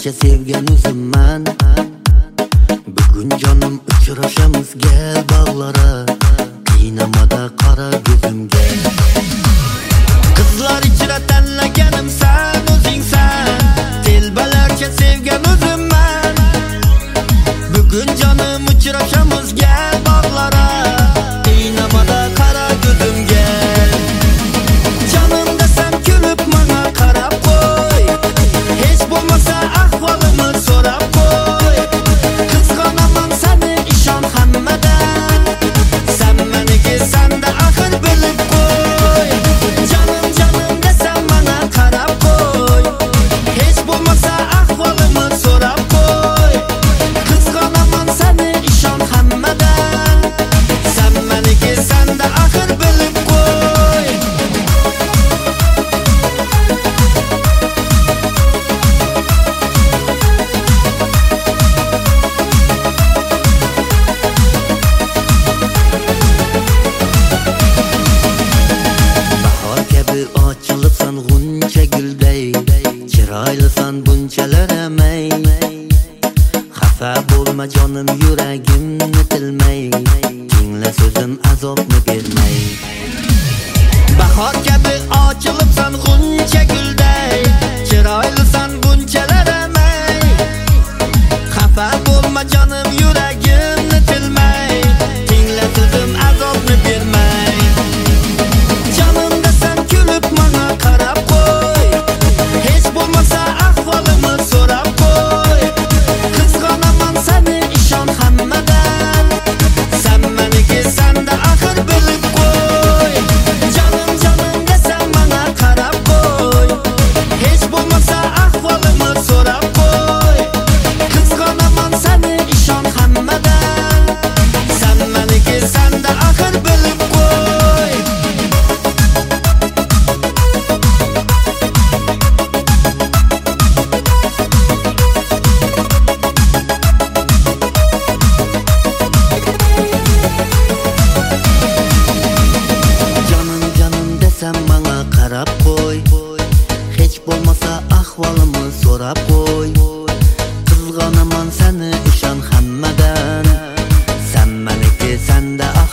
Telbalarcha sevgan o'zimman. Bugun jonim uchrashamiz gel bog'lara, qiynamada qara ko'zimga. Qizlar ichra tanlaganim sen o'zingsan. Telbalarcha sevgan o'zimman. Bugun jonim uchrashamiz gel bog'lara, qiynamada qara ko'zimga. Jonim desam kulib menga qarab qo'y. Hech bo'lmasa ahvolimni so'rab qo'y. Qizg'onaman seni ishon hammadan. Sen meniki senda axir bilib qo'y. Jonim desam menga qarab qo'y. Hech bo'lmasa ahvolimni so'rab qo'y. Qizg'onaman seni ishon hammadan. Sen meniki senda axir bilib qo'y. Bahor kabi ochilibsan g'uncha gulday, chiroylisan bunchalar amay. Xafa bo'lma jonim, yuragimni tilmay, tingla so'zim azobni bermay. Bahor kabi ochilibsan g'uncha gulday, chiroylisan bunchalar amay. Xafa bo'lma jonim, yuragimni tilmay, tingla so'zim azobni bermay. Jonim desam kulib menga qarab qo'y. Hech bo'lmasa ahvolimni so'rab qo'y. Qizg'onaman seni ishon hammadan. Sen meniki senda axir bilib qo'y. Jonim desam menga qarab qo'y. Hech bo'lmasa ahvolimni so'rab qo'y. Qizg'onaman seni ishon hammadan. Sen meniki senda axir bilib qo'y. Jonim desam menga qarab qo'y. Hech bo'lmasa ahvolimni so'rab qo'y. Qizg'onaman seni ishon hammadan. Sen meniki senda